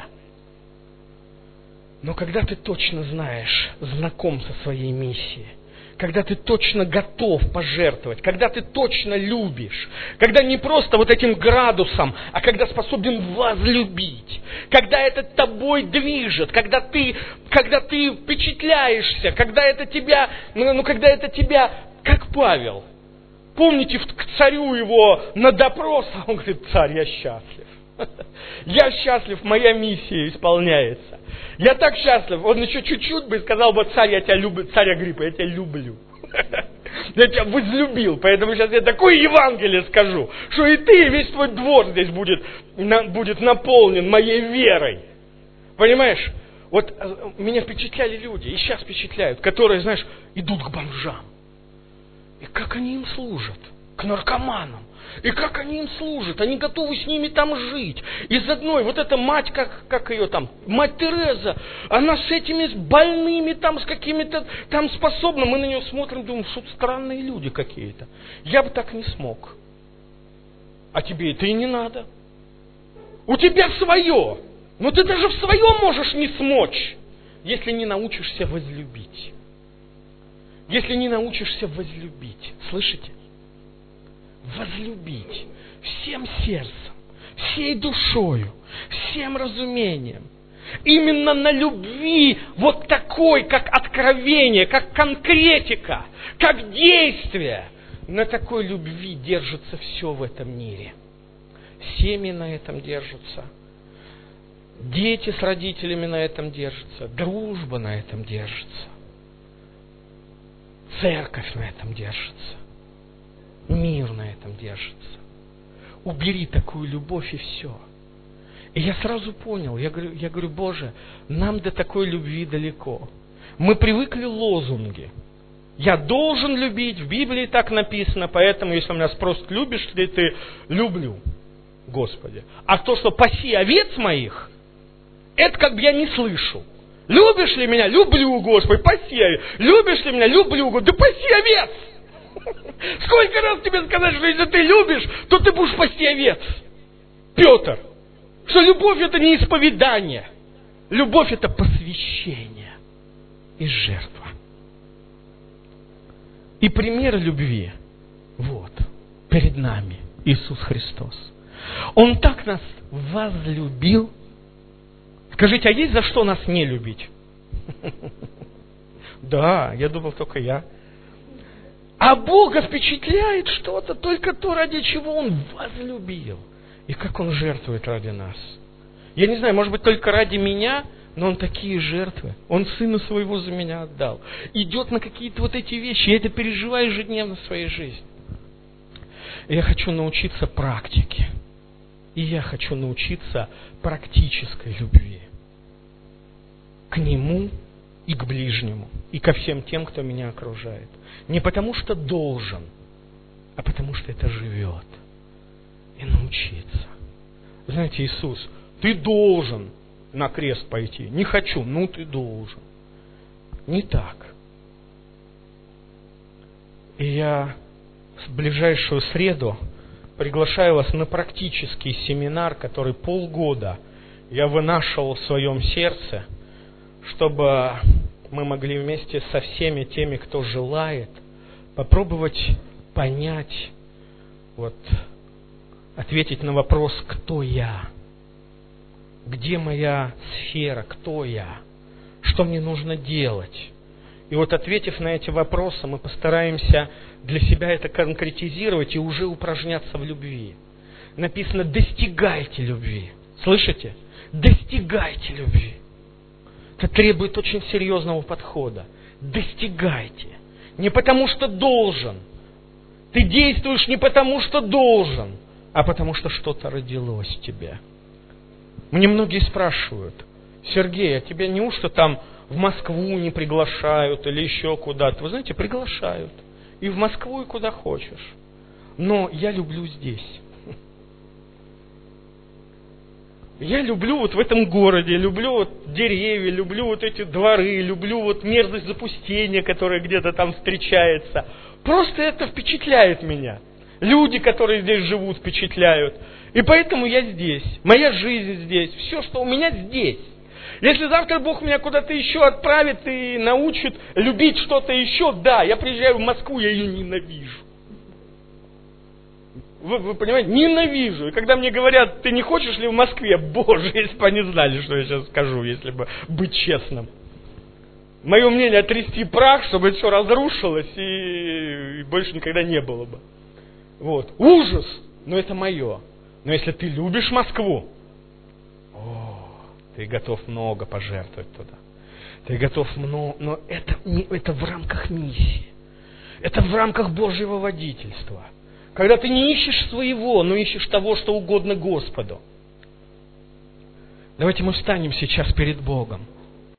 Но когда ты точно знаешь, знаком со своей миссией, когда ты точно готов пожертвовать, когда ты точно любишь, когда не просто вот этим градусом, а когда способен возлюбить, когда это тобой движет, когда ты впечатляешься, когда это тебя, как Павел. Помните, к царю его на допрос, он говорит, царь, я счастлив. Я счастлив, моя миссия исполняется. Я так счастлив. Он еще чуть-чуть бы сказал бы, царь, я тебя люблю, царь Агриппа, я тебя люблю. Я тебя возлюбил, поэтому сейчас я такое Евангелие скажу, что и ты, и весь твой двор здесь будет наполнен моей верой. Понимаешь? Вот меня впечатляли люди, и сейчас впечатляют, которые, знаешь, идут к бомжам. И как они им служат? К наркоманам. И как они им служат? Они готовы с ними там жить. Из одной, вот эта мать, как ее там, мать Тереза, она с этими больными там, с какими-то там способна. Мы на нее смотрим, думаем, что странные люди какие-то. Я бы так не смог. А тебе это и не надо. У тебя свое. Но ты даже в своем можешь не смочь, если не научишься возлюбить. Если не научишься возлюбить. Слышите? Возлюбить всем сердцем, всей душою, всем разумением. Именно на любви вот такой, как откровение, как конкретика, как действие. На такой любви держится все в этом мире. Семьи на этом держатся. Дети с родителями на этом держатся. Дружба на этом держится. Церковь на этом держится. Мир на этом держится. Убери такую любовь и все. И я сразу понял, я говорю, Боже, нам до такой любви далеко. Мы привыкли лозунги. Я должен любить, в Библии так написано, поэтому, если меня спросят, любишь ли ты, люблю, Господи. А то, что паси овец моих, это как бы я не слышу. Любишь ли меня? Люблю, Господи, паси овец. Любишь ли меня? Люблю, Господи, да паси овец! Сколько раз тебе сказать, что если ты любишь, то ты будешь пасти овец? Петр, что любовь это не исповедание. Любовь это посвящение и жертва. И пример любви, вот, перед нами Иисус Христос. Он так нас возлюбил. Скажите, а есть за что нас не любить? Да, я думал, только я. А Бога впечатляет что-то, только то, ради чего Он возлюбил. И как Он жертвует ради нас. Я не знаю, может быть, только ради меня, но Он такие жертвы. Он Сына Своего за меня отдал. Идет на какие-то вот эти вещи. Я это переживаю ежедневно в своей жизни. И я хочу научиться практике. И я хочу научиться практической любви. К Нему и к ближнему. И ко всем тем, кто меня окружает. Не потому что должен, а потому что это живет. И научиться. Знаете, Иисус, ты должен на крест пойти. Не хочу, ну ты должен. Не так. И я в ближайшую среду приглашаю вас на практический семинар, который полгода я вынашивал в своем сердце, чтобы мы могли вместе со всеми теми, кто желает, попробовать понять, вот, ответить на вопрос, кто я, где моя сфера, кто я, что мне нужно делать. И вот ответив на эти вопросы, мы постараемся для себя это конкретизировать и уже упражняться в любви. Написано, достигайте любви. Слышите? Достигайте любви. Это требует очень серьезного подхода. Достигайте. Не потому что должен. Ты действуешь не потому что должен, а потому что что-то родилось в тебе. Мне многие спрашивают, Сергей, а тебя неужто там в Москву не приглашают или еще куда-то? Вы знаете, приглашают. И в Москву, и куда хочешь. Но я люблю здесь. Я люблю вот в этом городе, люблю вот деревья, люблю вот эти дворы, люблю вот мерзость запустения, которая где-то там встречается. Просто это впечатляет меня. Люди, которые здесь живут, впечатляют. И поэтому я здесь. Моя жизнь здесь. Все, что у меня здесь. Если завтра Бог меня куда-то еще отправит и научит любить что-то еще, да, я приезжаю в Москву, я ее ненавижу. Вы понимаете? Ненавижу. И когда мне говорят, ты не хочешь ли в Москве? Боже, если бы они знали, что я сейчас скажу, если бы быть честным. Мое мнение отрясти прах, чтобы это все разрушилось и больше никогда не было бы. Вот. Ужас! Но это мое. Но если ты любишь Москву, ты готов много пожертвовать туда. Ты готов много, но это в рамках миссии. Это в рамках Божьего водительства. Когда ты не ищешь своего, но ищешь того, что угодно Господу. Давайте мы встанем сейчас перед Богом.